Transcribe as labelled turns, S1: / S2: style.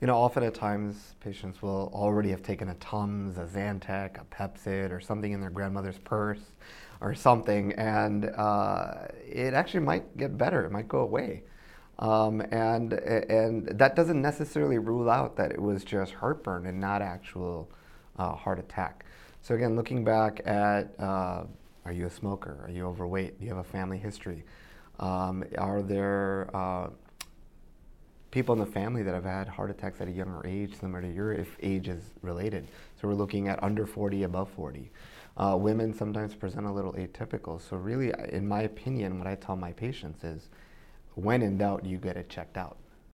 S1: Often at times patients will already have taken a Tums, a Zantac, a Pepcid, or something in their grandmother's purse or something, and it actually might get better. It might go away. And that doesn't necessarily rule out that it was just heartburn and not actual heart attack. So again, looking back at are you a smoker? Are you overweight? Do you have a family history? Are there people in the family that have had heart attacks at a younger age, similar to your, if age is related? So we're looking at under 40, above 40. Women sometimes present a little atypical. So really, in my opinion, what I tell my patients is, when in doubt, you get it checked out.